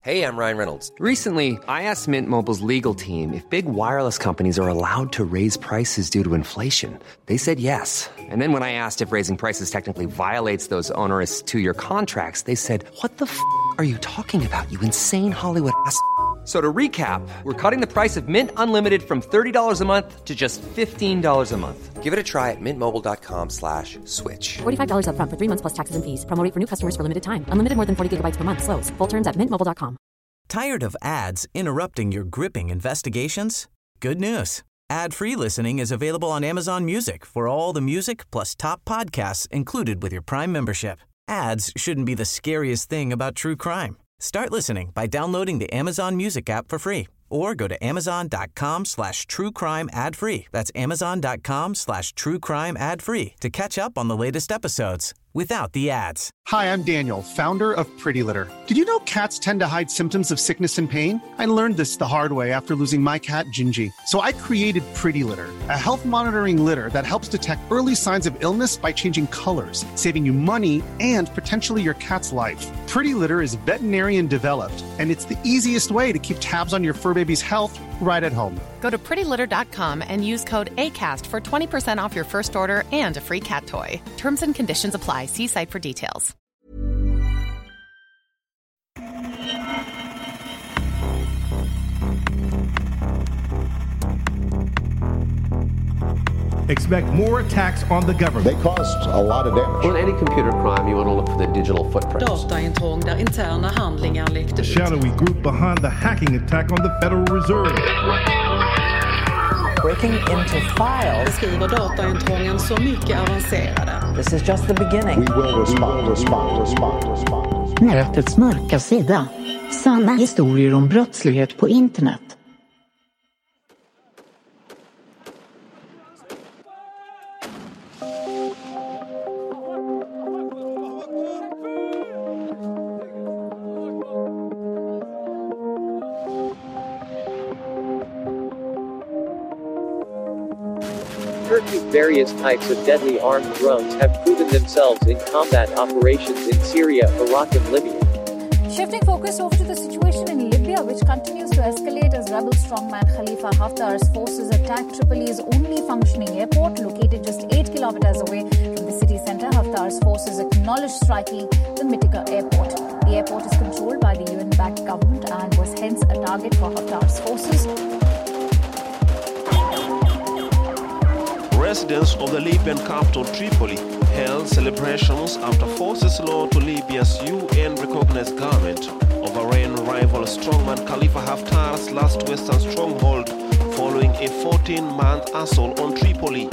Hey, I'm Ryan Reynolds. Recently, I asked Mint Mobile's legal team if big wireless companies are allowed to raise prices due to inflation. They said yes. And then when I asked if raising prices technically violates those onerous two-year contracts, they said, "What the are you talking about, you insane Hollywood ass?" So to recap, we're cutting the price of Mint Unlimited from $30 a month to just $15 a month. Give it a try at mintmobile.com/switch. $45 up front for 3 months plus taxes and fees. Promo rate for new customers for limited time. Unlimited more than 40 gigabytes per month. Slows full terms at mintmobile.com. Tired of ads interrupting your gripping investigations? Good news. Ad-free listening is available on Amazon Music for all the music plus top podcasts included with your Prime membership. Ads shouldn't be the scariest thing about true crime. Start listening by downloading the Amazon Music app for free or go to amazon.com/truecrime ad-free. That's amazon.com/truecrime ad-free to catch up on the latest episodes without the ads. Hi, I'm Daniel, founder of Pretty Litter. Did you know cats tend to hide symptoms of sickness and pain? I learned this the hard way after losing my cat, Gingy. So I created Pretty Litter, a health monitoring litter that helps detect early signs of illness by changing colors, saving you money and potentially your cat's life. Pretty Litter is veterinarian developed, and it's the easiest way to keep tabs on your fur baby's health right at home. Go to prettylitter.com and use code ACAST for 20% off your first order and a free cat toy. Terms and conditions apply. See site for details. Expect more attacks on the government. They caused a lot of damage. On any computer crime, you want to look for the digital footprint. Dataintrång där interna handlingar läckte ut. Shadowy group behind the hacking attack on the Federal Reserve. Breaking into files. Beskriver dataintrången så mycket avancerade. This is just the beginning. We will respond. Nätets mörka sida. Sanna historier om brottslighet på internet. Turkey's various types of deadly armed drones have proven themselves in combat operations in Syria, Iraq and Libya. Shifting focus over to the situation in Libya, which continues to escalate as rebel strongman Khalifa Haftar's forces attack Tripoli's only functioning airport, located just 8 kilometers away from the city center. Haftar's forces acknowledged striking the Mitika airport. The airport is controlled by the UN-backed government and was hence a target for Haftar's forces. Residents of the Libyan capital Tripoli held celebrations after forces launched to Libya's UN-recognized government of Bahrain rival strongman Khalifa Haftar's last western stronghold following a 14-month assault on Tripoli.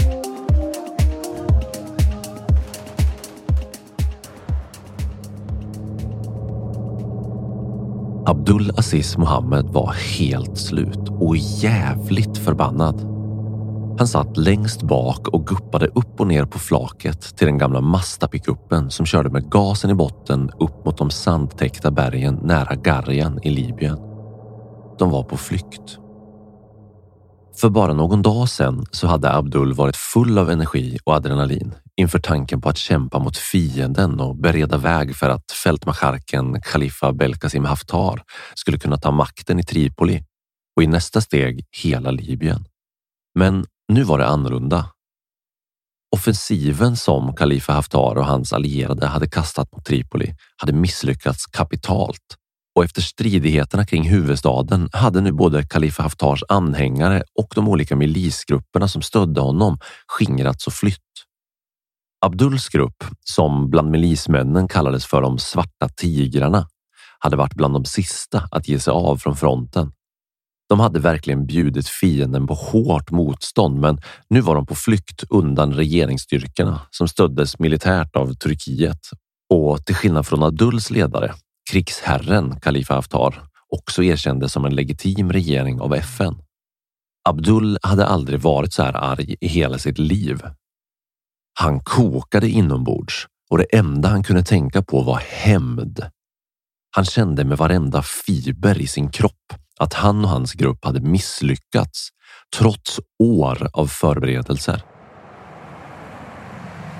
Abdul Aziz Mohammed var helt slut och jävligt förbannad. Han satt längst bak och guppade upp och ner på flaket till den gamla Mazda-pickuppen som körde med gasen i botten upp mot de sandtäckta bergen nära Garjan i Libyen. De var på flykt. För bara någon dag sedan så hade Abdul varit full av energi och adrenalin inför tanken på att kämpa mot fienden och bereda väg för att fältmarskalken Khalifa Belkacem Haftar skulle kunna ta makten i Tripoli och i nästa steg hela Libyen. Men nu var det annorlunda. Offensiven som Khalifa Haftar och hans allierade hade kastat mot Tripoli hade misslyckats kapitalt och efter stridigheterna kring huvudstaden hade nu både Khalifa Haftars anhängare och de olika milisgrupperna som stödde honom skingrats och flytt. Abduls grupp, som bland milismännen kallades för de svarta tigrarna, hade varit bland de sista att ge sig av från fronten. De hade verkligen bjudit fienden på hårt motstånd, men nu var de på flykt undan regeringsstyrkorna som stöddes militärt av Turkiet. Och till skillnad från Abduls ledare, krigsherren Khalifa Haftar, också erkändes som en legitim regering av FN. Abdul hade aldrig varit så här arg i hela sitt liv. Han kokade inombords och det enda han kunde tänka på var hämnd. Han kände med varenda fiber i sin kropp att han och hans grupp hade misslyckats trots år av förberedelser.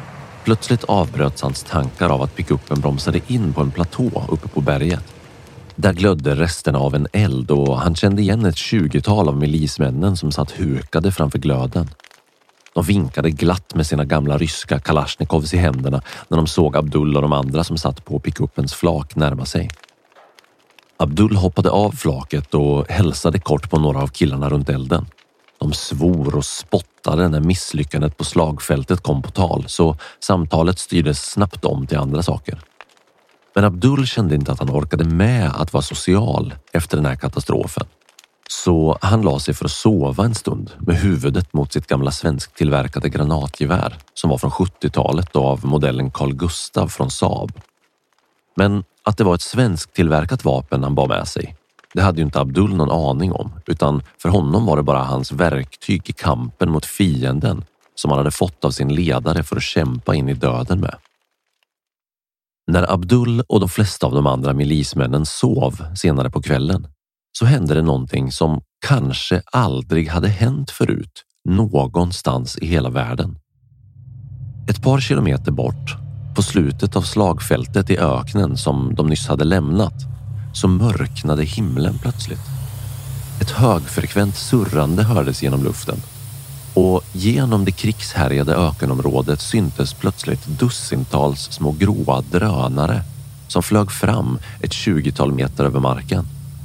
Plötsligt avbröts hans tankar av att pickuppen bromsade in på en platå uppe på berget. Där glödde resterna av en eld och han kände igen ett 20-tal av milismännen som satt hukade framför glöden. De vinkade glatt med sina gamla ryska Kalashnikovs i händerna när de såg Abdul och de andra som satt på pickupens flak närma sig. Abdul hoppade av flaket och hälsade kort på några av killarna runt elden. De svor och spottade när misslyckandet på slagfältet kom på tal, så samtalet styrdes snabbt om till andra saker. Men Abdul kände inte att han orkade med att vara social efter den här katastrofen. Så han la sig för att sova en stund med huvudet mot sitt gamla svensktillverkade granatgevär som var från 70-talet och av modellen Carl Gustav från Saab. Men att det var ett svensktillverkat vapen han bar med sig, det hade ju inte Abdul någon aning om, utan för honom var det bara hans verktyg i kampen mot fienden som han hade fått av sin ledare för att kämpa in i döden med. När Abdul och de flesta av de andra milismännen sov senare på kvällen så hände det någonting som kanske aldrig hade hänt förut någonstans i hela världen. Ett par kilometer bort, på slutet av slagfältet i öknen som de nyss hade lämnat, så mörknade himlen plötsligt. Ett högfrekvent surrande hördes genom luften och genom det krigshärjade ökenområdet syntes plötsligt dussintals små gråa drönare som flög fram ett 20-tal meter över marken.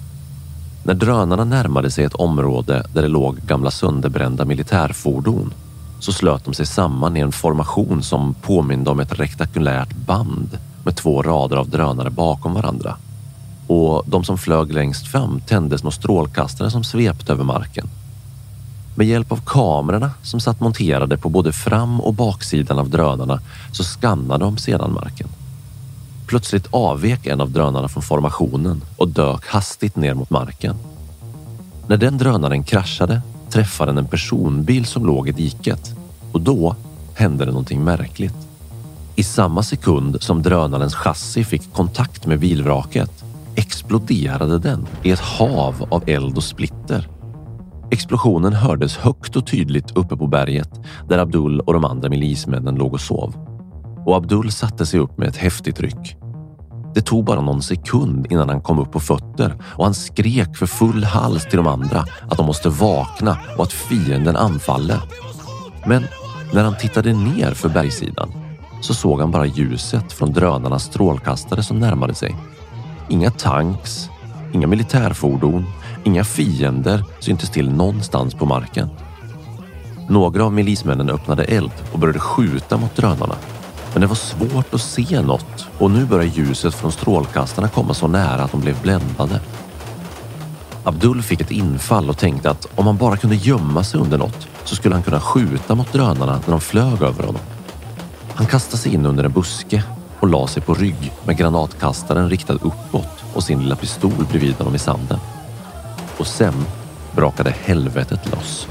När drönarna närmade sig ett område där det låg gamla sönderbrända militärfordon så slöt de sig samman i en formation som påminde om ett rektangulärt band med 2 rader av drönare bakom varandra. Och de som flög längst fram tände små strålkastare som svepte över marken. Med hjälp av kamerorna som satt monterade på både fram- och baksidan av drönarna så skannade de sedan marken. Plötsligt avvek en av drönarna från formationen och dök hastigt ner mot marken. När den drönaren kraschade träffade den en personbil som låg i diket och då hände det någonting märkligt. I samma sekund som drönarens chassi fick kontakt med bilvraket exploderade den i ett hav av eld och splitter. Explosionen hördes högt och tydligt uppe på berget där Abdul och de andra milismännen låg och sov. Och Abdul satte sig upp med ett häftigt ryck. Det tog bara någon sekund innan han kom upp på fötter och han skrek för full hals till de andra att de måste vakna och att fienden anfaller. Men när han tittade ner för bergssidan så såg han bara ljuset från drönarnas strålkastare som närmade sig. Inga tanks, inga militärfordon, inga fiender syntes till någonstans på marken. Några av milismännen öppnade eld och började skjuta mot drönarna. Men det var svårt att se något och nu började ljuset från strålkastarna komma så nära att de blev bländade. Abdul fick ett infall och tänkte att om han bara kunde gömma sig under något så skulle han kunna skjuta mot drönarna när de flög över honom. Han kastade sig in under en buske och la sig på rygg med granatkastaren riktad uppåt och sin lilla pistol bredvid honom i sanden. Och sen brakade helvetet loss.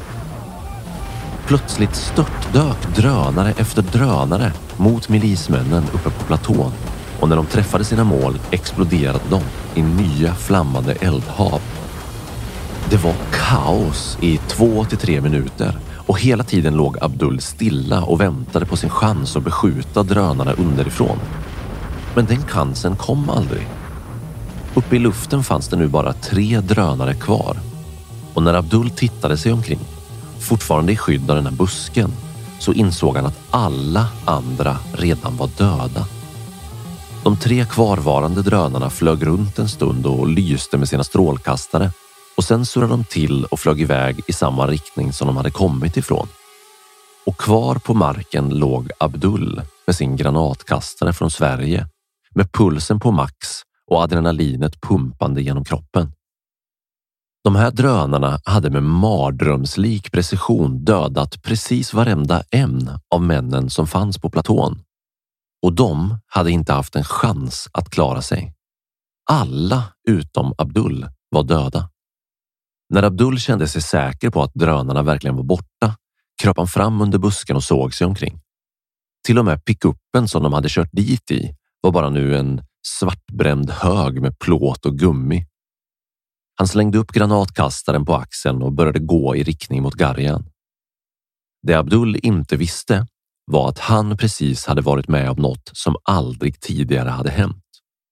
Plötsligt störtdök drönare efter drönare mot milismännen uppe på platån och när de träffade sina mål exploderade de i nya flammande eldhav. Det var kaos i 2 till 3 minuter och hela tiden låg Abdul stilla och väntade på sin chans att beskjuta drönarna underifrån. Men den chansen kom aldrig. Uppe i luften fanns det nu bara 3 drönare kvar och när Abdul tittade sig omkring, fortfarande i skydd av den här busken, så insåg han att alla andra redan var döda. De 3 kvarvarande drönarna flög runt en stund och lyste med sina strålkastare och sen surrade de till och flög iväg i samma riktning som de hade kommit ifrån. Och kvar på marken låg Abdul med sin granatkastare från Sverige med pulsen på max och adrenalinet pumpande genom kroppen. De här drönarna hade med mardrömslik precision dödat precis varenda en av männen som fanns på platån. Och de hade inte haft en chans att klara sig. Alla utom Abdul var döda. När Abdul kände sig säker på att drönarna verkligen var borta kröp han fram under busken och såg sig omkring. Till och med pickuppen som de hade kört dit i var bara nu en svartbränd hög med plåt och gummi. Han slängde upp granatkastaren på axeln och började gå i riktning mot Garjan. Det Abdul inte visste var att han precis hade varit med om något som aldrig tidigare hade hänt.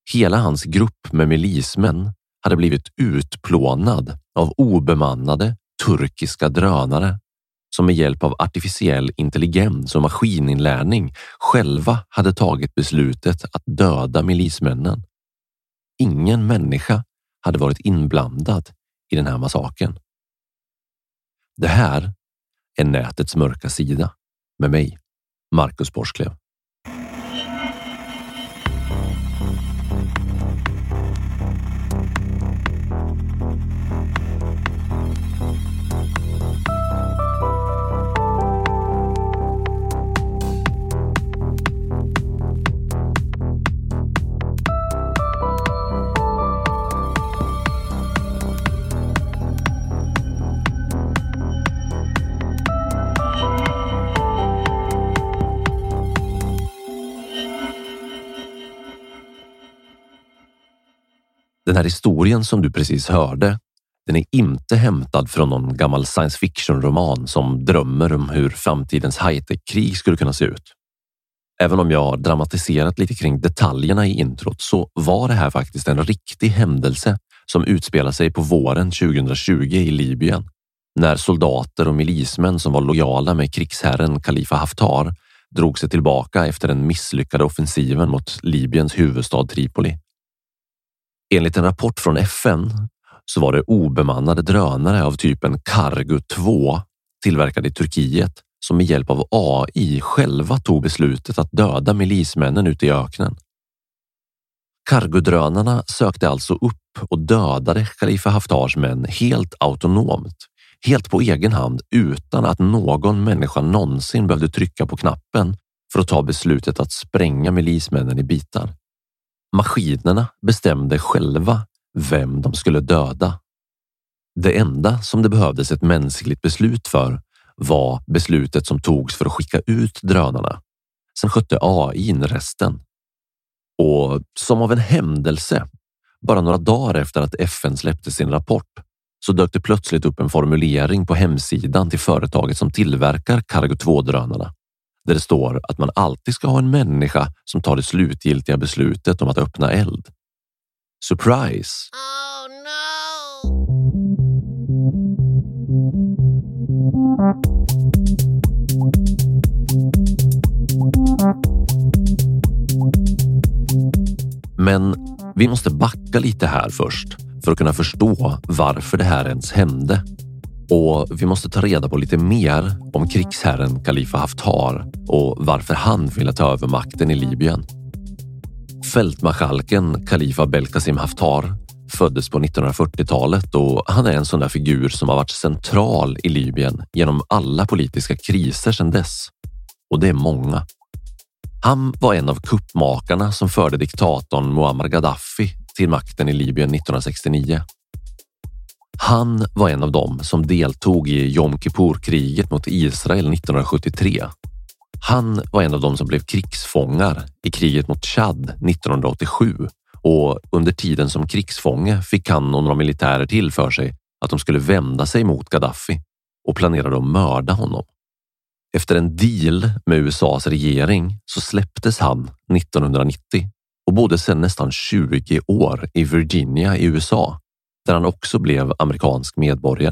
Hela hans grupp med milismän hade blivit utplånad av obemannade turkiska drönare som med hjälp av artificiell intelligens och maskininlärning själva hade tagit beslutet att döda milismännen. Ingen människa hade varit inblandad i den här massakern. Det här är nätets mörka sida med mig, Marcus Borsklev. Den här historien som du precis hörde, den är inte hämtad från någon gammal science fiction-roman som drömmer om hur framtidens high-tech-krig skulle kunna se ut. Även om jag har dramatiserat lite kring detaljerna i introt så var det här faktiskt en riktig händelse som utspelar sig på våren 2020 i Libyen. När soldater och milismän som var lojala med krigsherren Khalifa Haftar drog sig tillbaka efter den misslyckade offensiven mot Libyens huvudstad Tripoli. Enligt en rapport från FN så var det obemannade drönare av typen Cargo 2 tillverkade i Turkiet som med hjälp av AI själva tog beslutet att döda milismännen ute i öknen. Cargo-drönarna sökte alltså upp och dödade Khalifa Haftars män helt autonomt, helt på egen hand utan att någon människa någonsin behövde trycka på knappen för att ta beslutet att spränga milismännen i bitar. Maskinerna bestämde själva vem de skulle döda. Det enda som det behövdes ett mänskligt beslut för var beslutet som togs för att skicka ut drönarna. Sen skötte AI in resten. Och som av en händelse, bara några dagar efter att FN släppte sin rapport, så dök det plötsligt upp en formulering på hemsidan till företaget som tillverkar Cargo 2-drönarna. Där det står att man alltid ska ha en människa som tar det slutgiltiga beslutet om att öppna eld. Surprise! Oh no! Men vi måste backa lite här först för att kunna förstå varför det här ens hände. Och vi måste ta reda på lite mer om krigsherren Khalifa Haftar och varför han ville ta över makten i Libyen. Fältmarskalken Khalifa Belkacem Haftar föddes på 1940-talet och han är en sån där figur som har varit central i Libyen genom alla politiska kriser sedan dess. Och det är många. Han var en av kuppmakarna som förde diktatorn Muammar Gaddafi till makten i Libyen 1969. Han var en av dem som deltog i Yom Kippur-kriget mot Israel 1973. Han var en av dem som blev krigsfångar i kriget mot Chad 1987 och under tiden som krigsfånge fick han och några militärer till för sig att de skulle vända sig mot Gaddafi och planerade att mörda honom. Efter en deal med USAs regering så släpptes han 1990 och bodde sedan nästan 20 år i Virginia i USA, där han också blev amerikansk medborgare.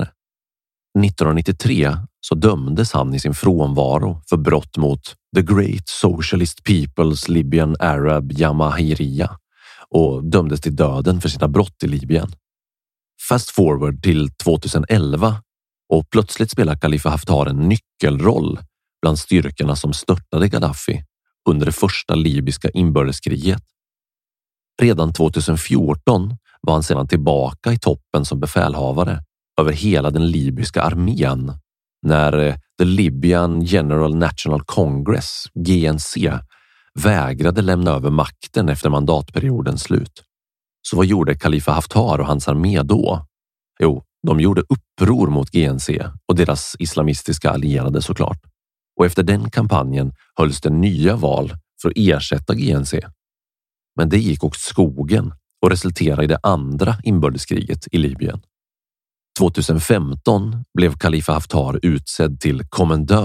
1993 så dömdes han i sin frånvaro för brott mot The Great Socialist People's Libyan Arab Jamahiriya och dömdes till döden för sina brott i Libyen. Fast forward till 2011 och plötsligt spelar Khalifa Haftar en nyckelroll bland styrkorna som störtade Gaddafi under det första libyska inbördeskriget. Redan 2014 var han sedan tillbaka i toppen som befälhavare över hela den libyska armén när The Libyan General National Congress, GNC, vägrade lämna över makten efter mandatperiodens slut. Så vad gjorde Khalifa Haftar och hans armé då? Jo, de gjorde uppror mot GNC och deras islamistiska allierade såklart. Och efter den kampanjen hölls det nya val för att ersätta GNC. Men det gick åt skogen och resulterade i det andra inbördeskriget i Libyen. 2015 blev Khalifa Haftar utsedd till kommendör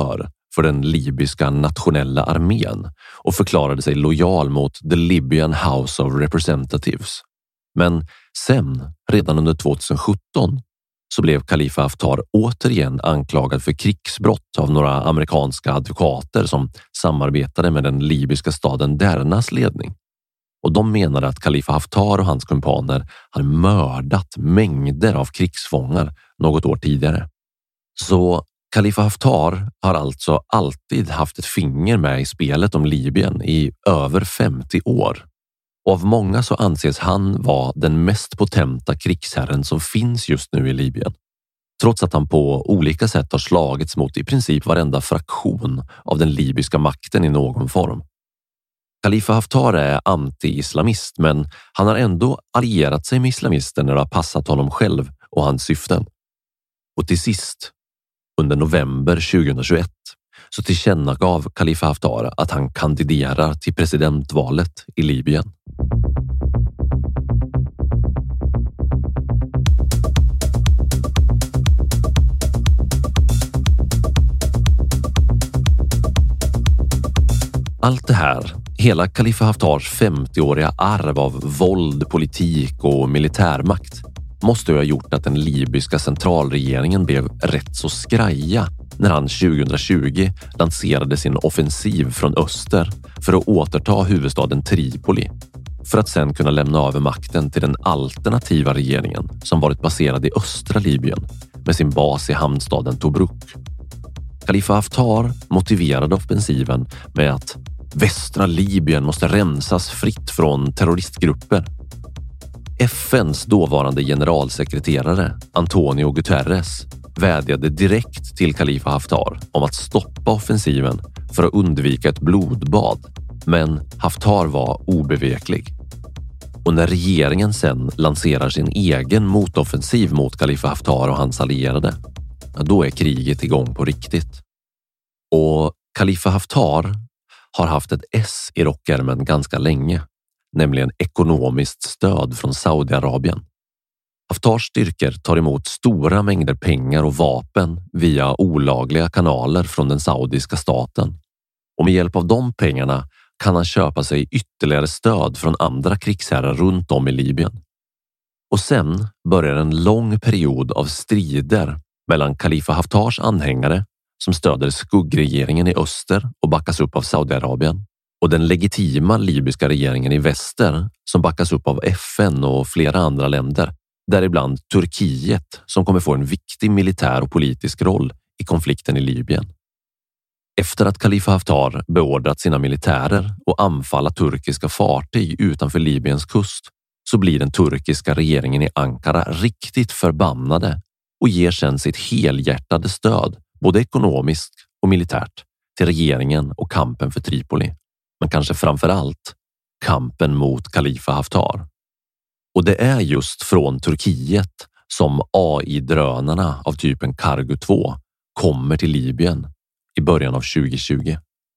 för den libyska nationella armén och förklarade sig lojal mot The Libyan House of Representatives. Men sen, redan under 2017, så blev Khalifa Haftar återigen anklagad för krigsbrott av några amerikanska advokater som samarbetade med den libyska staden Dernas ledning. Och de menade att Khalifa Haftar och hans kumpaner hade mördat mängder av krigsfångar något år tidigare. Så Khalifa Haftar har alltså alltid haft ett finger med i spelet om Libyen i över 50 år. Och av många så anses han vara den mest potenta krigsherren som finns just nu i Libyen. Trots att han på olika sätt har slagits mot i princip varenda fraktion av den libyska makten i någon form. Khalifa Haftar är anti-islamist, men han har ändå allierat sig med islamister när det har passat honom själv och hans syften. Och till sist, under november 2021, så tillkännagav Khalifa Haftar att han kandiderar till presidentvalet i Libyen. Allt det här, hela Khalifa Haftars 50-åriga arv av våld, politik och militärmakt måste ha gjort att den libyska centralregeringen blev rätt så skraja när han 2020 lanserade sin offensiv från öster för att återta huvudstaden Tripoli, för att sen kunna lämna över makten till den alternativa regeringen som varit baserad i östra Libyen med sin bas i hamnstaden Tobruk. Khalifa Haftar motiverade offensiven med att västra Libyen måste rensas fritt från terroristgrupper. FNs dåvarande generalsekreterare Antonio Guterres vädjade direkt till Khalifa Haftar om att stoppa offensiven för att undvika ett blodbad, men Haftar var obeveklig. Och när regeringen sen lanserar sin egen motoffensiv mot Khalifa Haftar och hans allierade, då är kriget igång på riktigt. Och Khalifa Haftar har haft ett S i rockärmen ganska länge, nämligen ekonomiskt stöd från Saudiarabien. Haftars styrkor tar emot stora mängder pengar och vapen via olagliga kanaler från den saudiska staten. Och med hjälp av de pengarna kan han köpa sig ytterligare stöd från andra krigsherrar runt om i Libyen. Och sen börjar en lång period av strider mellan Khalifa Haftars anhängare som stöder skuggregeringen i öster och backas upp av Saudiarabien, och den legitima libyska regeringen i väster som backas upp av FN och flera andra länder, däribland Turkiet som kommer få en viktig militär och politisk roll i konflikten i Libyen. Efter att Khalifa Haftar beordrat sina militärer att anfalla turkiska fartyg utanför Libyens kust, så blir den turkiska regeringen i Ankara riktigt förbannade och ger sedan sitt helhjärtade stöd, både ekonomiskt och militärt, till regeringen och kampen för Tripoli. Men kanske framför allt kampen mot Khalifa Haftar. Och det är just från Turkiet som AI-drönarna av typen Cargo 2 kommer till Libyen i början av 2020.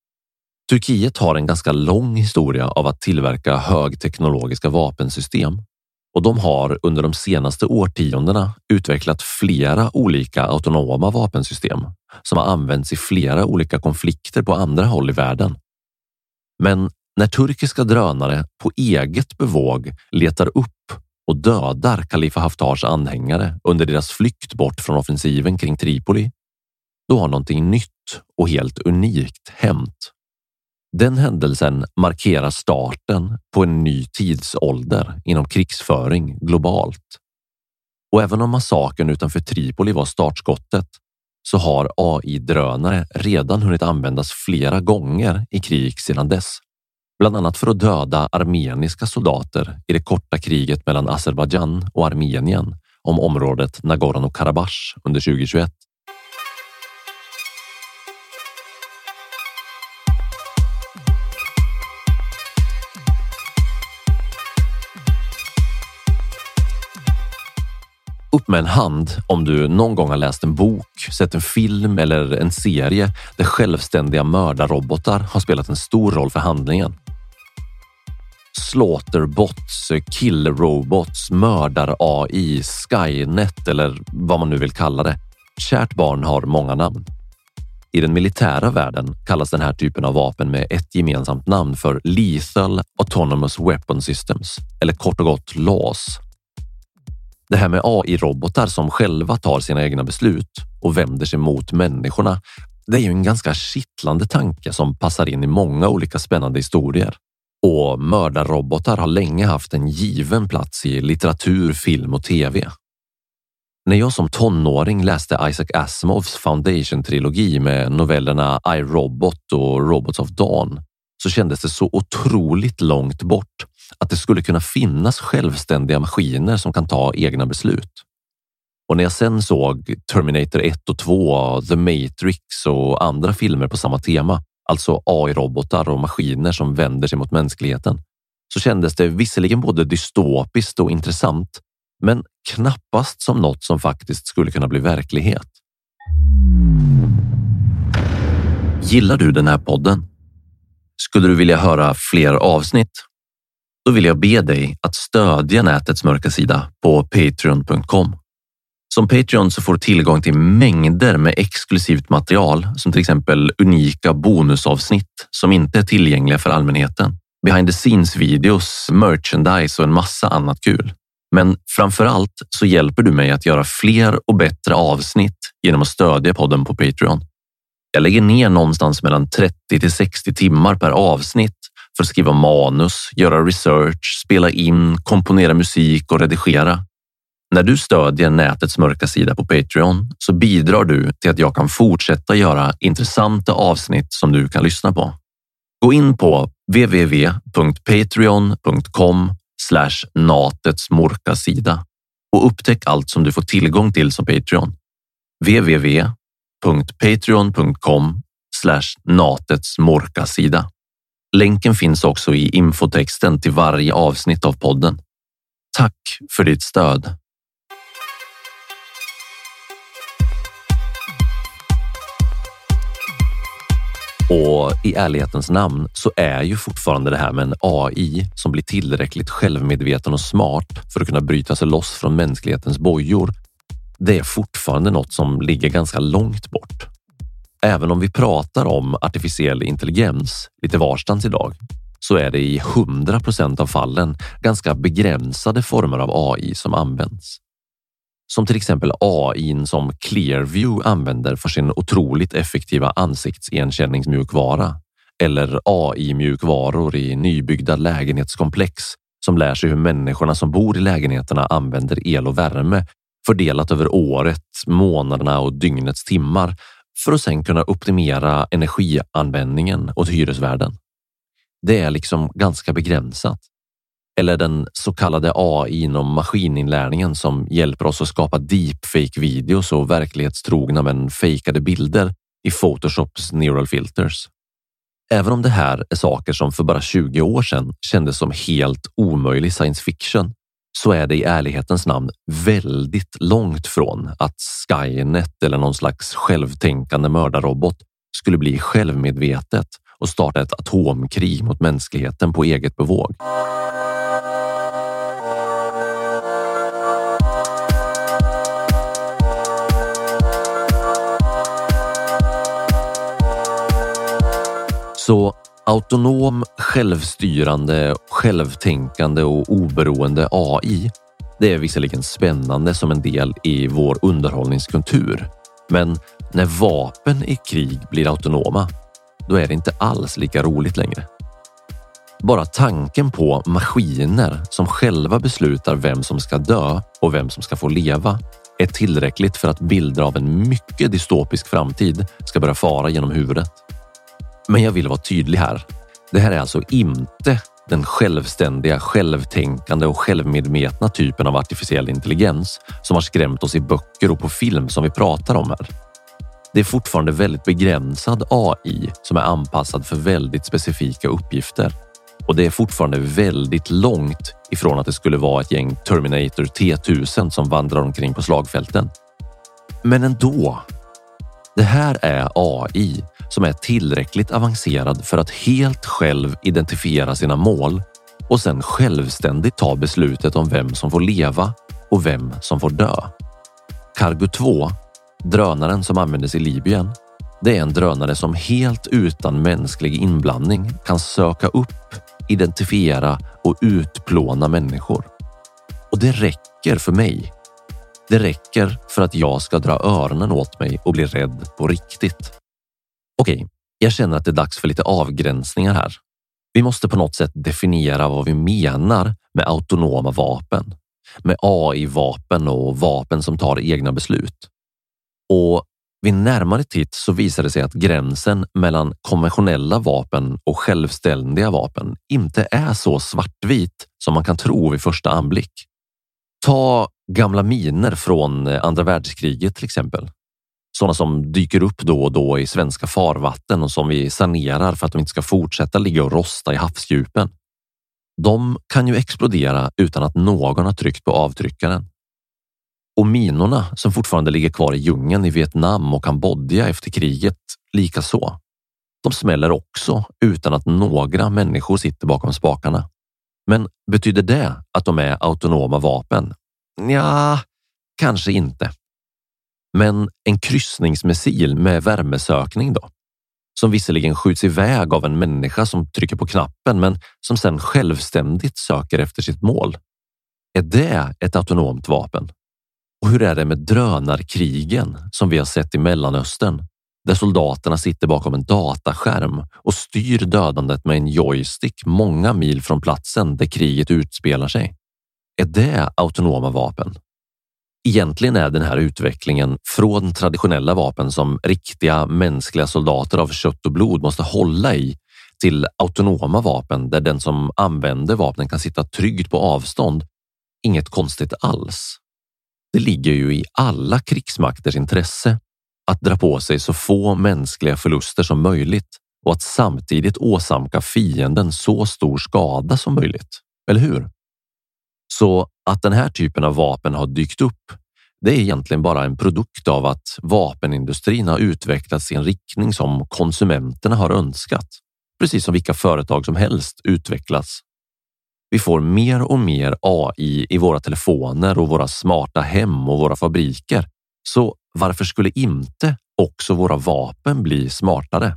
Turkiet har en ganska lång historia av att tillverka högteknologiska vapensystem, och de har under de senaste årtiondena utvecklat flera olika autonoma vapensystem som har använts i flera olika konflikter på andra håll i världen. Men när turkiska drönare på eget bevåg letar upp och dödar Khalifa Haftars anhängare under deras flykt bort från offensiven kring Tripoli, då har någonting nytt och helt unikt hänt. Den händelsen markerar starten på en ny tidsålder inom krigsföring globalt. Och även om massakern utanför Tripoli var startskottet, så har AI-drönare redan hunnit användas flera gånger i krig sedan dess. Bland annat för att döda armeniska soldater i det korta kriget mellan Azerbaijan och Armenien om området Nagorno-Karabach under 2021. Upp med en hand om du någon gång har läst en bok, sett en film eller en serie där självständiga mördarrobotar har spelat en stor roll för handlingen. Slaughterbots, killrobots, mördar-AI, Skynet eller vad man nu vill kalla det. Kärt barn har många namn. I den militära världen kallas den här typen av vapen med ett gemensamt namn för Lethal Autonomous Weapon Systems, eller kort och gott LAWS. Det här med AI-robotar som själva tar sina egna beslut och vänder sig mot människorna, det är ju en ganska kittlande tanke som passar in i många olika spännande historier. Och mördarrobotar har länge haft en given plats i litteratur, film och tv. När jag som tonåring läste Isaac Asimovs Foundation-trilogi med novellerna I, Robot och Robots of Dawn så kändes det så otroligt långt bort att det skulle kunna finnas självständiga maskiner som kan ta egna beslut. Och när jag sen såg Terminator 1 och 2, The Matrix och andra filmer på samma tema, alltså AI-robotar och maskiner som vänder sig mot mänskligheten, så kändes det visserligen både dystopiskt och intressant, men knappast som något som faktiskt skulle kunna bli verklighet. Gillar du den här podden? Skulle du vilja höra fler avsnitt? Då vill jag be dig att stödja nätets mörka sida på patreon.com. Som Patreon så får du tillgång till mängder med exklusivt material som till exempel unika bonusavsnitt som inte är tillgängliga för allmänheten. Behind the scenes videos, merchandise och en massa annat kul. Men framförallt så hjälper du mig att göra fler och bättre avsnitt genom att stödja podden på Patreon. Jag lägger ner någonstans mellan 30 till 60 timmar per avsnitt för att skriva manus, göra research, spela in, komponera musik och redigera. När du stödjer nätets mörka sida på Patreon så bidrar du till att jag kan fortsätta göra intressanta avsnitt som du kan lyssna på. Gå in på www.patreon.com/natets mörka sida och upptäck allt som du får tillgång till som Patreon. www.patreon.com/natets mörka sida. Länken finns också i infotexten till varje avsnitt av podden. Tack för ditt stöd. Och i ärlighetens namn så är ju fortfarande det här med en AI som blir tillräckligt självmedveten och smart för att kunna bryta sig loss från mänsklighetens bojor. Det är fortfarande något som ligger ganska långt bort. Även om vi pratar om artificiell intelligens lite varstans idag så är det i 100% av fallen ganska begränsade former av AI som används. Som till exempel AI som Clearview använder för sin otroligt effektiva ansiktsigenkänningsmjukvara eller AI-mjukvaror i nybyggda lägenhetskomplex som lär sig hur människorna som bor i lägenheterna använder el och värme fördelat över året, månaderna och dygnets timmar för att sen kunna optimera energianvändningen åt hyresvärden. Det är liksom ganska begränsat. Eller den så kallade AI inom maskininlärningen som hjälper oss att skapa deepfake-videos och verklighetstrogna men fejkade bilder i Photoshops neural filters. Även om det här är saker som för bara 20 år sedan kändes som helt omöjlig science fiction så är det i ärlighetens namn väldigt långt från att Skynet eller någon slags självtänkande mördarrobot skulle bli självmedvetet och starta ett atomkrig mot mänskligheten på eget bevåg. Så autonom, självstyrande, självtänkande och oberoende AI, det är visserligen spännande som en del i vår underhållningskultur. Men när vapen i krig blir autonoma, då är det inte alls lika roligt längre. Bara tanken på maskiner som själva beslutar vem som ska dö och vem som ska få leva är tillräckligt för att bilder av en mycket dystopisk framtid ska börja fara genom huvudet. Men jag vill vara tydlig här. Det här är alltså inte den självständiga, självtänkande och självmedvetna typen av artificiell intelligens som har skrämt oss i böcker och på film som vi pratar om här. Det är fortfarande väldigt begränsad AI som är anpassad för väldigt specifika uppgifter. Och det är fortfarande väldigt långt ifrån att det skulle vara ett gäng Terminator T-1000 som vandrar omkring på slagfälten. Men ändå. Det här är AI som är tillräckligt avancerad för att helt själv identifiera sina mål och sen självständigt ta beslutet om vem som får leva och vem som får dö. Cargo 2, drönaren som användes i Libyen, Det är en drönare som helt utan mänsklig inblandning kan söka upp, identifiera och utplåna människor. Och det räcker för mig. Det räcker för att jag ska dra öronen åt mig och bli rädd på riktigt. Okej, jag känner att det är dags för lite avgränsningar här. Vi måste på något sätt definiera vad vi menar med autonoma vapen. Med AI-vapen och vapen som tar egna beslut. Och vid närmare titt så visar det sig att gränsen mellan konventionella vapen och självständiga vapen inte är så svartvit som man kan tro vid första anblick. Ta gamla miner från andra världskriget till exempel. Sådana som dyker upp då och då i svenska farvatten och som vi sanerar för att de inte ska fortsätta ligga och rosta i havsdjupen. De kan ju explodera utan att någon har tryckt på avtryckaren. Och minorna som fortfarande ligger kvar i djungeln i Vietnam och Kambodja efter kriget, lika så. De smäller också utan att några människor sitter bakom spakarna. Men betyder det att de är autonoma vapen? Ja, kanske inte. Men en kryssningsmissil med värmesökning då? Som visserligen skjuts iväg av en människa som trycker på knappen men som sedan självständigt söker efter sitt mål. Är det ett autonomt vapen? Och hur är det med drönarkrigen som vi har sett i Mellanöstern? Där soldaterna sitter bakom en dataskärm och styr dödandet med en joystick många mil från platsen där kriget utspelar sig. Är det autonoma vapen? Egentligen är den här utvecklingen från traditionella vapen som riktiga mänskliga soldater av kött och blod måste hålla i till autonoma vapen där den som använder vapnen kan sitta tryggt på avstånd. Inget konstigt alls. Det ligger ju i alla krigsmakters intresse att dra på sig så få mänskliga förluster som möjligt och att samtidigt åsamka fienden så stor skada som möjligt. Eller hur? Så att den här typen av vapen har dykt upp, det är egentligen bara en produkt av att vapenindustrin har utvecklats i en riktning som konsumenterna har önskat. Precis som vilka företag som helst utvecklas. Vi får mer och mer AI i våra telefoner och våra smarta hem och våra fabriker. Så varför skulle inte också våra vapen bli smartare?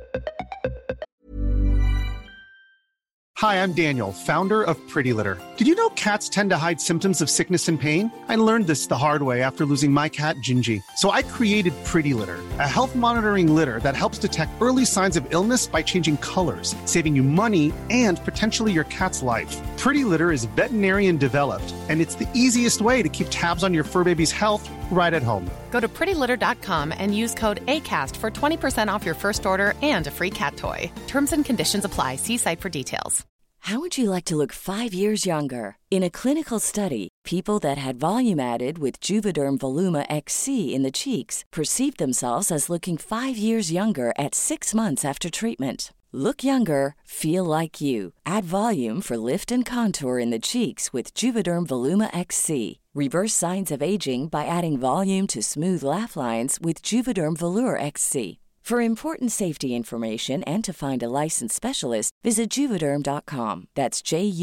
Hi, I'm Daniel, founder of Pretty Litter. Did you know cats tend to hide symptoms of sickness and pain? I learned this the hard way after losing my cat, Gingy. So I created Pretty Litter, a health monitoring litter that helps detect early signs of illness by changing colors, saving you money and potentially your cat's life. Pretty Litter is veterinarian developed, and it's the easiest way to keep tabs on your fur baby's health right at home. Go to prettylitter.com and use code ACAST for 20% off your first order and a free cat toy. Terms and conditions apply. See site for details. How would you like to look 5 years younger? In a clinical study, people that had volume added with Juvederm Voluma XC in the cheeks perceived themselves as looking 5 years younger at 6 months after treatment. Look younger, feel like you. Add volume for lift and contour in the cheeks with Juvederm Voluma XC. Reverse signs of aging by adding volume to smooth laugh lines with Juvederm Volure XC. For important safety information and to find a licensed specialist, visit Juvederm.com. That's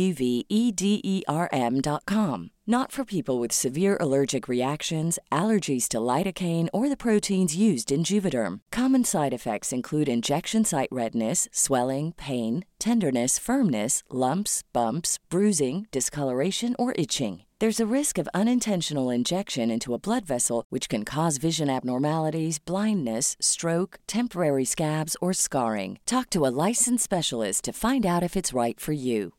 JUVEDERM.com. Not for people with severe allergic reactions, allergies to lidocaine, or the proteins used in Juvederm. Common side effects include injection site redness, swelling, pain, tenderness, firmness, lumps, bumps, bruising, discoloration, or itching. There's a risk of unintentional injection into a blood vessel, which can cause vision abnormalities, blindness, stroke, temporary scabs, or scarring. Talk to a licensed specialist to find out if it's right for you.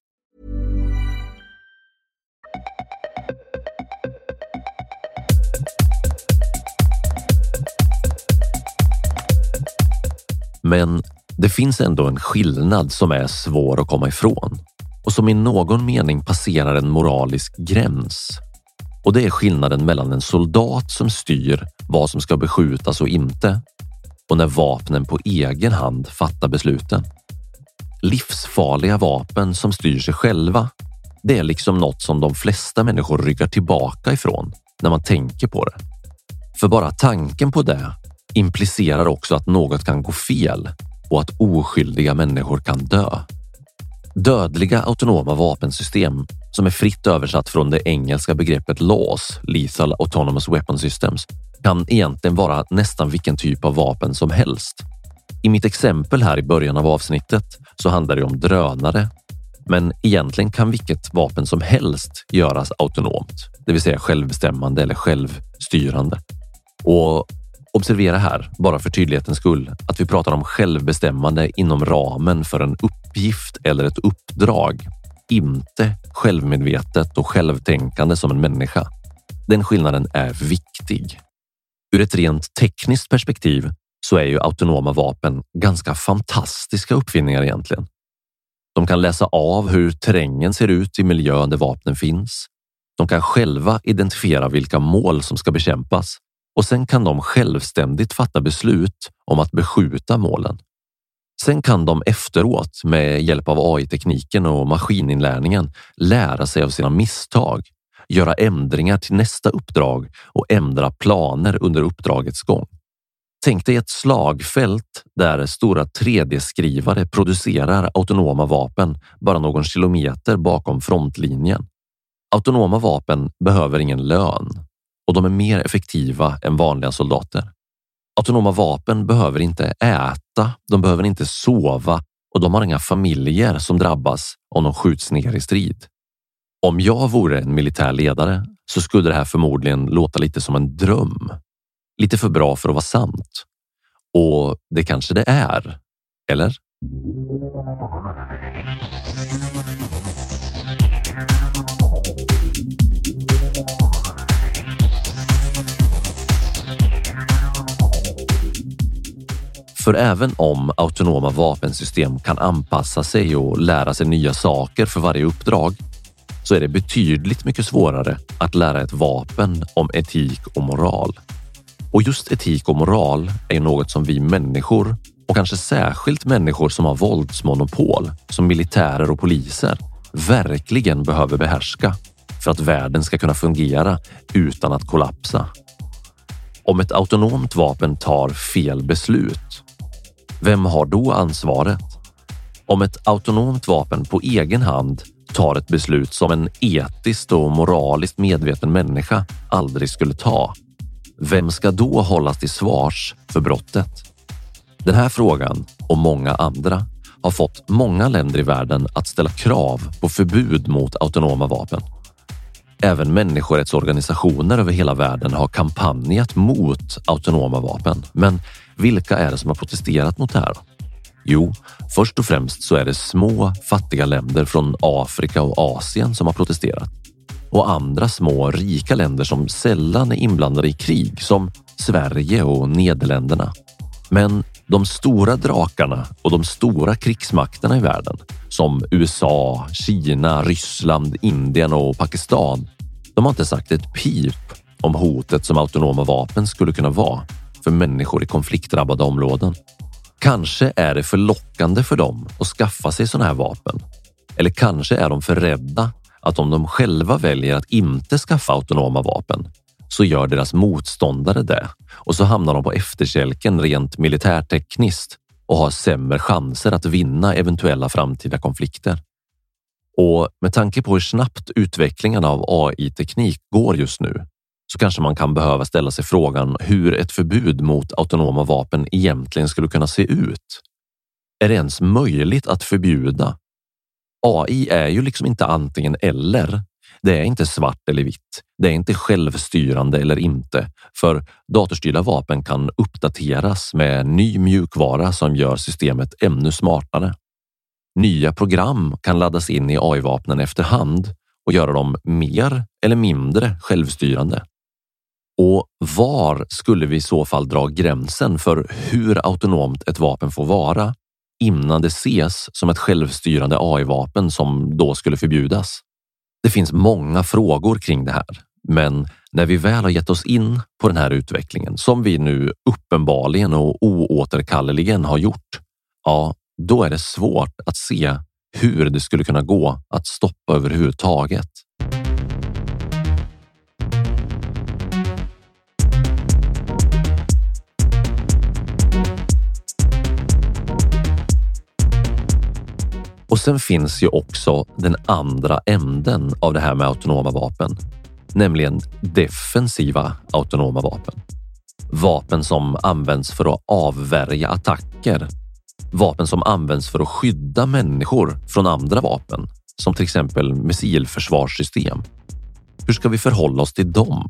Men det finns ändå en skillnad som är svår att komma ifrån och som i någon mening passerar en moralisk gräns. Och det är skillnaden mellan en soldat som styr vad som ska beskjutas och inte och när vapnen på egen hand fattar besluten. Livsfarliga vapen som styr sig själva, det är liksom något som de flesta människor ryggar tillbaka ifrån när man tänker på det. För bara tanken på det implicerar också att något kan gå fel och att oskyldiga människor kan dö. Dödliga autonoma vapensystem, som är fritt översatt från det engelska begreppet LAWS, Lethal Autonomous Weapon Systems, kan egentligen vara nästan vilken typ av vapen som helst. I mitt exempel här i början av avsnittet så handlar det om drönare, men egentligen kan vilket vapen som helst göras autonomt, det vill säga självbestämmande eller självstyrande. Och observera här, bara för tydlighetens skull, att vi pratar om självbestämmande inom ramen för en uppgift eller ett uppdrag, inte självmedvetet och självtänkande som en människa. Den skillnaden är viktig. Ur ett rent tekniskt perspektiv så är ju autonoma vapen ganska fantastiska uppfinningar egentligen. De kan läsa av hur terrängen ser ut i miljön där vapnen finns. De kan själva identifiera vilka mål som ska bekämpas och sen kan de självständigt fatta beslut om att beskjuta målen. Sen kan de efteråt med hjälp av AI-tekniken och maskininlärningen lära sig av sina misstag, göra ändringar till nästa uppdrag och ändra planer under uppdragets gång. Tänk dig ett slagfält där stora 3D-skrivare producerar autonoma vapen bara någon kilometer bakom frontlinjen. Autonoma vapen behöver ingen lön och de är mer effektiva än vanliga soldater. Autonoma vapen behöver inte äta, de behöver inte sova och de har inga familjer som drabbas om de skjuts ner i strid. Om jag vore en militär ledare så skulle det här förmodligen låta lite som en dröm. Lite för bra för att vara sant. Och det kanske det är. Eller? För även om autonoma vapensystem kan anpassa sig och lära sig nya saker för varje uppdrag så är det betydligt mycket svårare att lära ett vapen om etik och moral. Och just etik och moral är något som vi människor, och kanske särskilt människor som har våldsmonopol, som militärer och poliser, verkligen behöver behärska för att världen ska kunna fungera utan att kollapsa. Om ett autonomt vapen tar fel beslut, vem har då ansvaret? Om ett autonomt vapen på egen hand tar ett beslut som en etiskt och moraliskt medveten människa aldrig skulle ta, vem ska då hållas till svars för brottet? Den här frågan och många andra har fått många länder i världen att ställa krav på förbud mot autonoma vapen. Även människorättsorganisationer över hela världen har kampanjat mot autonoma vapen. Men vilka är det som har protesterat mot det här? Jo, först och främst så är det små, fattiga länder från Afrika och Asien som har protesterat. Och andra små, rika länder som sällan är inblandade i krig, som Sverige och Nederländerna. Men de stora drakarna och de stora krigsmakterna i världen, som USA, Kina, Ryssland, Indien och Pakistan, de har inte sagt ett pip om hotet som autonoma vapen skulle kunna vara för människor i konfliktdrabbade områden. Kanske är det för lockande för dem att skaffa sig sådana här vapen. Eller kanske är de för rädda att om de själva väljer att inte skaffa autonoma vapen så gör deras motståndare det. Och så hamnar de på efterkälken rent militärtekniskt och har sämre chanser att vinna eventuella framtida konflikter. Och med tanke på hur snabbt utvecklingen av AI-teknik går just nu så kanske man kan behöva ställa sig frågan hur ett förbud mot autonoma vapen egentligen skulle kunna se ut. Är det ens möjligt att förbjuda? AI är ju liksom inte antingen eller. Det är inte svart eller vitt. Det är inte självstyrande eller inte. För datorstyrda vapen kan uppdateras med ny mjukvara som gör systemet ännu smartare. Nya program kan laddas in i AI-vapnen efterhand och göra dem mer eller mindre självstyrande. Och var skulle vi i så fall dra gränsen för hur autonomt ett vapen får vara innan det ses som ett självstyrande AI-vapen som då skulle förbjudas? Det finns många frågor kring det här, men när vi väl har gett oss in på den här utvecklingen som vi nu uppenbarligen och oåterkalleligen har gjort, ja, då är det svårt att se hur det skulle kunna gå att stoppa överhuvudtaget. Och sen finns ju också den andra änden av det här med autonoma vapen, nämligen defensiva autonoma vapen. Vapen som används för att avvärja attacker. Vapen som används för att skydda människor från andra vapen, som till exempel missilförsvarssystem. Hur ska vi förhålla oss till dem?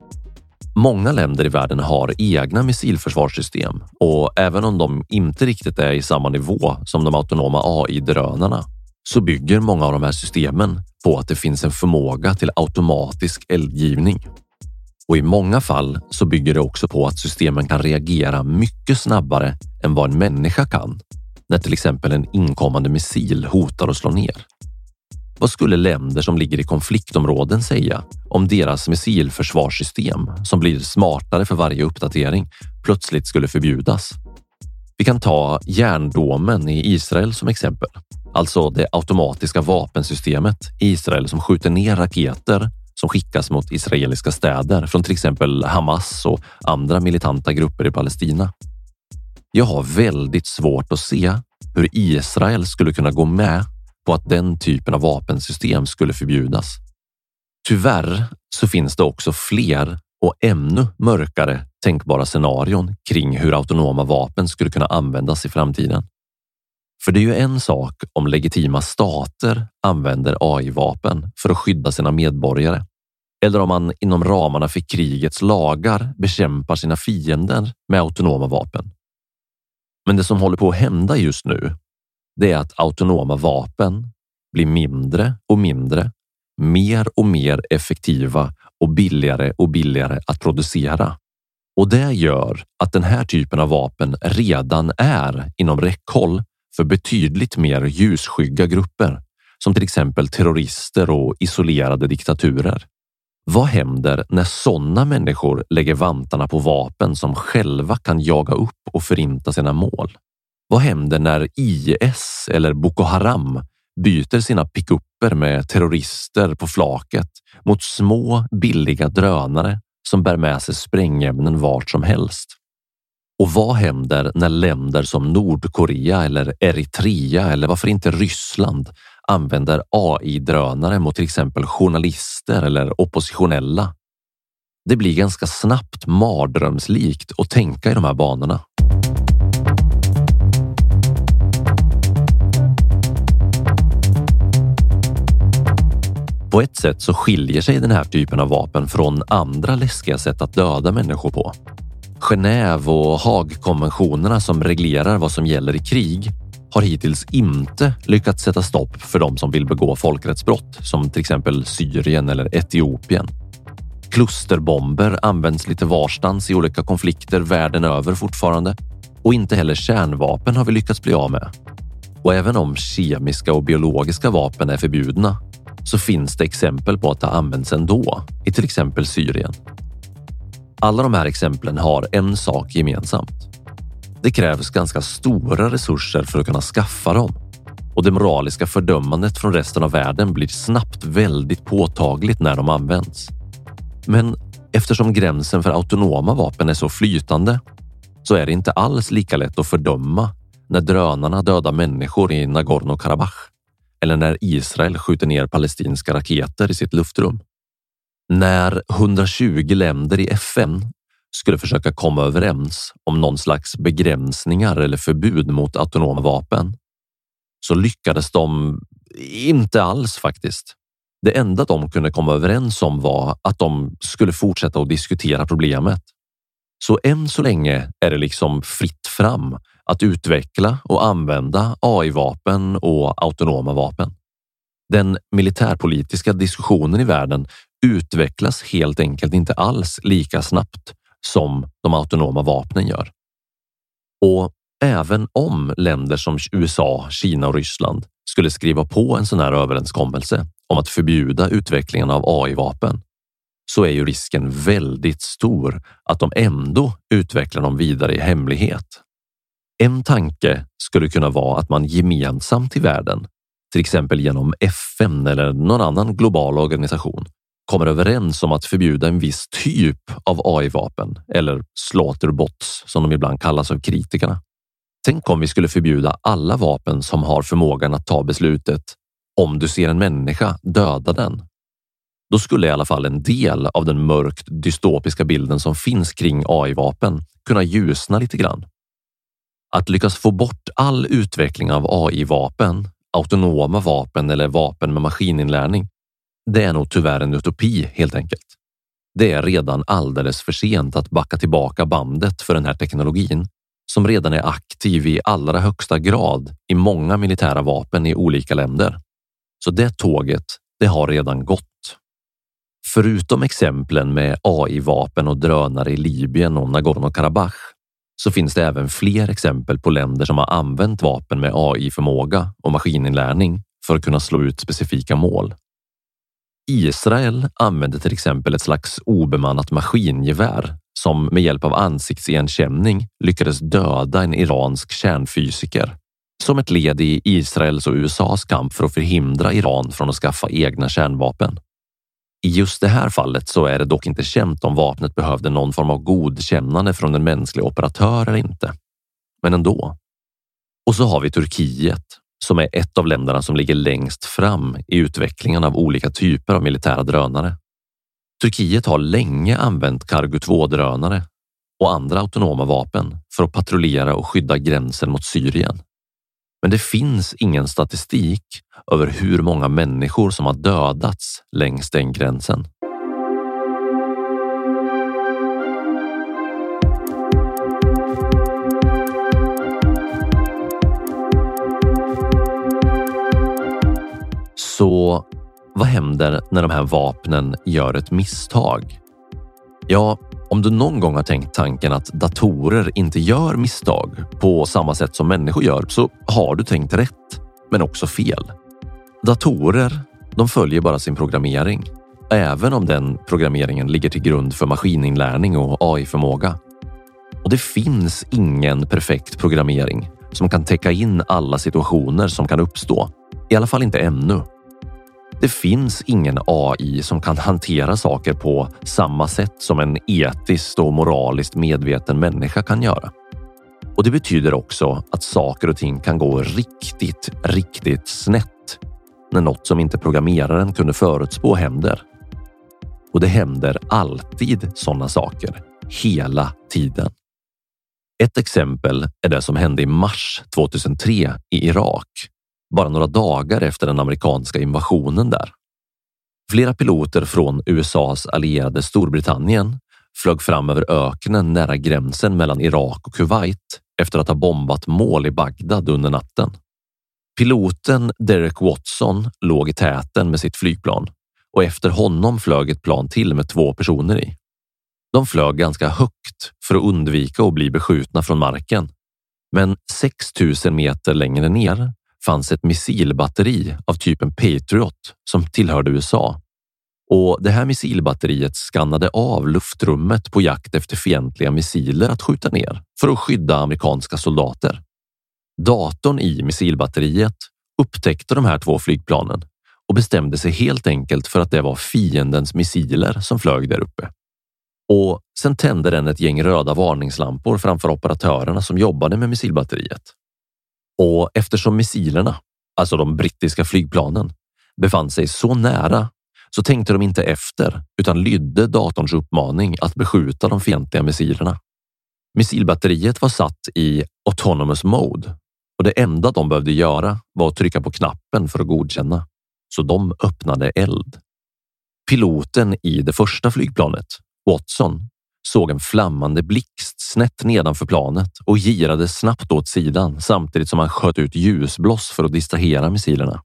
Många länder i världen har egna missilförsvarssystem och även om de inte riktigt är i samma nivå som de autonoma AI-drönarna så bygger många av de här systemen på att det finns en förmåga till automatisk eldgivning. Och i många fall så bygger det också på att systemen kan reagera mycket snabbare än vad en människa kan när till exempel en inkommande missil hotar att slå ner. Vad skulle länder som ligger i konfliktområden säga om deras missilförsvarssystem som blir smartare för varje uppdatering plötsligt skulle förbjudas? Vi kan ta järndomen i Israel som exempel. Alltså det automatiska vapensystemet i Israel som skjuter ner raketer som skickas mot israeliska städer från till exempel Hamas och andra militanta grupper i Palestina. Jag har väldigt svårt att se hur Israel skulle kunna gå med på att den typen av vapensystem skulle förbjudas. Tyvärr så finns det också fler och ännu mörkare tänkbara scenarion kring hur autonoma vapen skulle kunna användas i framtiden. För det är ju en sak om legitima stater använder AI-vapen för att skydda sina medborgare. Eller om man inom ramarna för krigets lagar bekämpar sina fiender med autonoma vapen. Men det som håller på att hända just nu, det är att autonoma vapen blir mindre och mindre, mer och mer effektiva och billigare att producera. Och det gör att den här typen av vapen redan är inom räckhåll för betydligt mer ljusskygga grupper, som till exempel terrorister och isolerade diktaturer. Vad händer när sådana människor lägger vantarna på vapen som själva kan jaga upp och förinta sina mål? Vad händer när IS eller Boko Haram byter sina pickupper med terrorister på flaket mot små billiga drönare som bär med sig sprängämnen vart som helst? Och vad händer när länder som Nordkorea eller Eritrea eller varför inte Ryssland använder AI-drönare mot till exempel journalister eller oppositionella? Det blir ganska snabbt mardrömslikt att tänka i de här banorna. På ett sätt så skiljer sig den här typen av vapen från andra läskiga sätt att döda människor på. Genève och Haagkonventionerna som reglerar vad som gäller i krig har hittills inte lyckats sätta stopp för de som vill begå folkrättsbrott som till exempel Syrien eller Etiopien. Klusterbomber används lite varstans i olika konflikter världen över fortfarande och inte heller kärnvapen har vi lyckats bli av med. Och även om kemiska och biologiska vapen är förbjudna så finns det exempel på att det används ändå i till exempel Syrien. Alla de här exemplen har en sak gemensamt. Det krävs ganska stora resurser för att kunna skaffa dem. Och det moraliska fördömandet från resten av världen blir snabbt väldigt påtagligt när de används. Men eftersom gränsen för autonoma vapen är så flytande så är det inte alls lika lätt att fördöma när drönarna dödar människor i Nagorno-Karabach eller när Israel skjuter ner palestinska raketer i sitt luftrum. När 120 länder i FN skulle försöka komma överens om någon slags begränsningar eller förbud mot autonoma vapen så lyckades de inte alls faktiskt. Det enda de kunde komma överens om var att de skulle fortsätta att diskutera problemet. Så än så länge är det liksom fritt fram att utveckla och använda AI-vapen och autonoma vapen. Den militärpolitiska diskussionen i världen utvecklas helt enkelt inte alls lika snabbt som de autonoma vapnen gör. Och även om länder som USA, Kina och Ryssland skulle skriva på en sån här överenskommelse om att förbjuda utvecklingen av AI-vapen så är ju risken väldigt stor att de ändå utvecklar dem vidare i hemlighet. En tanke skulle kunna vara att man gemensamt i världen, till exempel genom FN eller någon annan global organisation, kommer överens om att förbjuda en viss typ av AI-vapen eller slaughterbots som de ibland kallas av kritikerna. Tänk om vi skulle förbjuda alla vapen som har förmågan att ta beslutet om du ser en människa, döda den. då skulle i alla fall en del av den mörkt dystopiska bilden som finns kring AI-vapen kunna ljusna lite grann. Att lyckas få bort all utveckling av AI-vapen, autonoma vapen eller vapen med maskininlärning, det är nog tyvärr en utopi helt enkelt. Det är redan alldeles för sent att backa tillbaka bandet för den här teknologin som redan är aktiv i allra högsta grad i många militära vapen i olika länder. Så det tåget, det har redan gått. Förutom exemplen med AI-vapen och drönare i Libyen och Nagorno-Karabach så finns det även fler exempel på länder som har använt vapen med AI-förmåga och maskininlärning för att kunna slå ut specifika mål. Israel använde till exempel ett slags obemannat maskingevär som med hjälp av ansiktsigenkänning lyckades döda en iransk kärnfysiker som ett led i Israels och USAs kamp för att förhindra Iran från att skaffa egna kärnvapen. I just det här fallet så är det dock inte känt om vapnet behövde någon form av godkännande från en mänsklig operatör eller inte. Men ändå. Och så har vi Turkiet som är ett av länderna som ligger längst fram i utvecklingen av olika typer av militära drönare. Turkiet har länge använt Cargo 2-drönare och andra autonoma vapen för att patrullera och skydda gränsen mot Syrien. Men det finns ingen statistik över hur många människor som har dödats längs den gränsen. Så vad händer när de här vapnen gör ett misstag? Ja, om du någon gång har tänkt tanken att datorer inte gör misstag på samma sätt som människor gör så har du tänkt rätt, men också fel. Datorer, de följer bara sin programmering, även om den programmeringen ligger till grund för maskininlärning och AI-förmåga. Och det finns ingen perfekt programmering som kan täcka in alla situationer som kan uppstå, i alla fall inte ännu. Det finns ingen AI som kan hantera saker på samma sätt som en etiskt och moraliskt medveten människa kan göra. Och det betyder också att saker och ting kan gå riktigt snett när något som inte programmeraren kunde förutspå händer. Och det händer alltid sådana saker, hela tiden. Ett exempel är det som hände i mars 2003 i Irak, bara några dagar efter den amerikanska invasionen där. Flera piloter från USAs allierade Storbritannien flög fram över öknen nära gränsen mellan Irak och Kuwait efter att ha bombat mål i Bagdad under natten. Piloten Derek Watson låg i täten med sitt flygplan och efter honom flög ett plan till med 2 personer i. De flög ganska högt för att undvika att bli beskjutna från marken. Men 6000 meter längre ner fanns ett missilbatteri av typen Patriot som tillhörde USA. Och det här missilbatteriet skannade av luftrummet på jakt efter fientliga missiler att skjuta ner för att skydda amerikanska soldater. Datorn i missilbatteriet upptäckte de här 2 flygplanen och bestämde sig helt enkelt för att det var fiendens missiler som flög där uppe. Och sen tände den ett gäng röda varningslampor framför operatörerna som jobbade med missilbatteriet. Och eftersom missilerna, alltså de brittiska flygplanen, befann sig så nära så tänkte de inte efter utan lydde datorns uppmaning att beskjuta de fientliga missilerna. Missilbatteriet var satt i autonomous mode och det enda de behövde göra var att trycka på knappen för att godkänna. Så de öppnade eld. Piloten i det första flygplanet, Watson, såg en flammande blixt snett nedanför planet och girade snabbt åt sidan samtidigt som han sköt ut ljusbloss för att distrahera missilerna.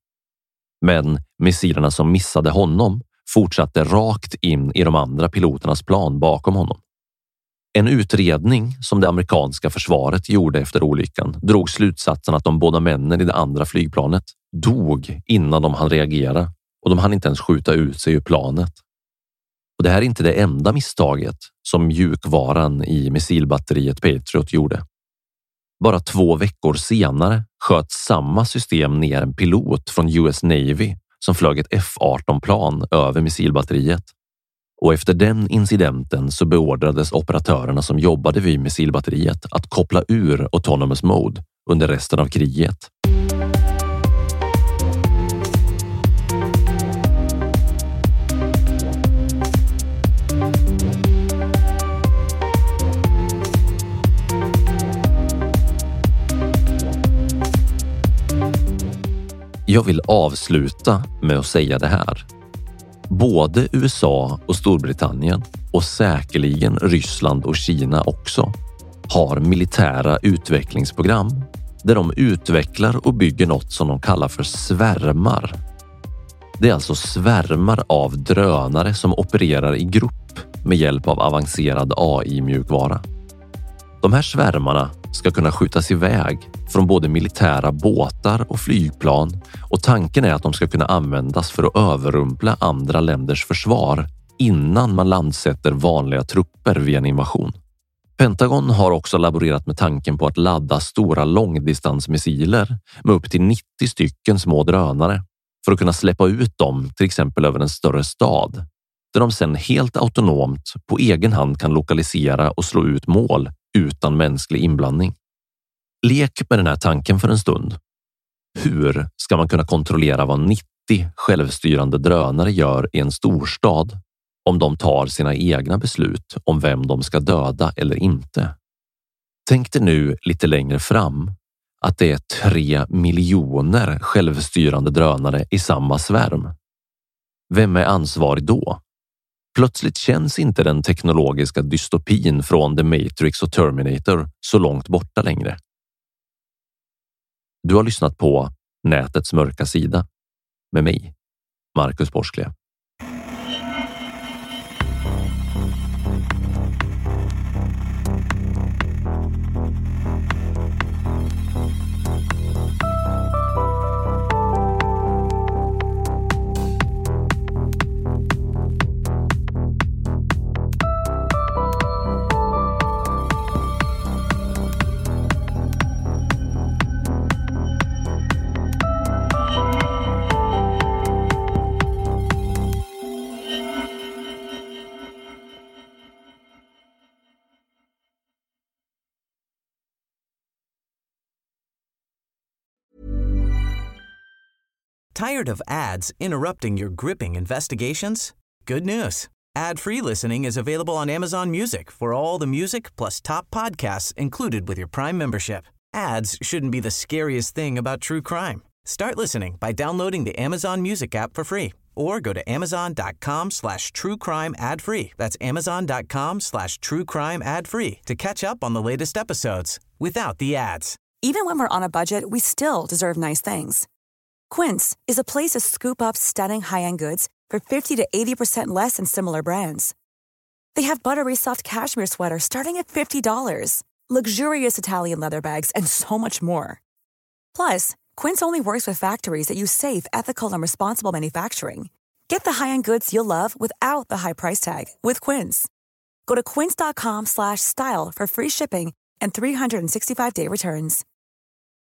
Men missilerna som missade honom fortsatte rakt in i de andra piloternas plan bakom honom. En utredning som det amerikanska försvaret gjorde efter olyckan drog slutsatsen att de båda männen i det andra flygplanet dog innan de hann reagera och de hann inte ens skjuta ut sig ur planet. Och det här är inte det enda misstaget som mjukvaran i missilbatteriet Patriot gjorde. Bara 2 veckor senare sköt samma system ner en pilot från US Navy som flög ett F-18-plan över missilbatteriet. Och efter den incidenten så beordrades operatörerna som jobbade vid missilbatteriet att koppla ur autonomous mode under resten av kriget. Jag vill avsluta med att säga det här. Både USA och Storbritannien och säkerligen Ryssland och Kina också har militära utvecklingsprogram där de utvecklar och bygger något som de kallar för svärmar. Det är alltså svärmar av drönare som opererar i grupp med hjälp av avancerad AI-mjukvara. De här svärmarna ska kunna skjutas iväg från både militära båtar och flygplan och tanken är att de ska kunna användas för att överrumpla andra länders försvar innan man landsätter vanliga trupper vid en invasion. Pentagon har också laborerat med tanken på att ladda stora långdistansmissiler med upp till 90 stycken små drönare för att kunna släppa ut dem till exempel över en större stad där de sedan helt autonomt på egen hand kan lokalisera och slå ut mål utan mänsklig inblandning. Lek med den här tanken för en stund. Hur ska man kunna kontrollera vad 90 självstyrande drönare gör i en storstad om de tar sina egna beslut om vem de ska döda eller inte? Tänk dig nu lite längre fram att det är 3 miljoner självstyrande drönare i samma svärm. Vem är ansvarig då? Plötsligt känns inte den teknologiska dystopin från The Matrix och Terminator så långt borta längre. Du har lyssnat på Nätets mörka sida med mig, Marcus Borsklev. Tired of ads interrupting your gripping investigations? Good news. Ad-free listening is available on Amazon Music for all the music plus top podcasts included with your Prime membership. Ads shouldn't be the scariest thing about true crime. Start listening by downloading the Amazon Music app for free or go to amazon.com/truecrime ad-free. That's amazon.com/truecrime ad-free to catch up on the latest episodes without the ads. Even when we're on a budget, we still deserve nice things. Quince is a place to scoop up stunning high-end goods for 50 to 80% less than similar brands. They have buttery soft cashmere sweaters starting at $50, luxurious Italian leather bags, and so much more. Plus, Quince only works with factories that use safe, ethical, and responsible manufacturing. Get the high-end goods you'll love without the high price tag with Quince. Go to quince.com/style for free shipping and 365-day returns.